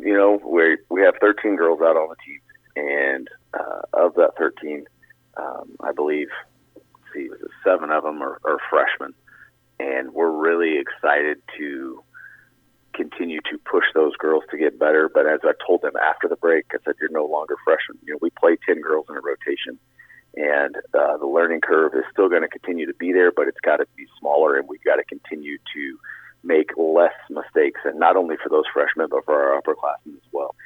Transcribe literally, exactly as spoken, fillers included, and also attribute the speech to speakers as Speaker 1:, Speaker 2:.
Speaker 1: Um, you know, we we have thirteen girls out on the team, and uh, of that thirteen, um, I believe, let's see, was it seven of them are, are freshmen, and we're really excited to continue to push those girls to get better. But as I told them after the break, I said, you're no longer freshmen. You know, we play ten girls in a rotation, and uh, the learning curve is still going to continue to be there, but it's got to be smaller, and we've got to continue to make less mistakes, and not only for those freshmen, but for our upperclassmen as well.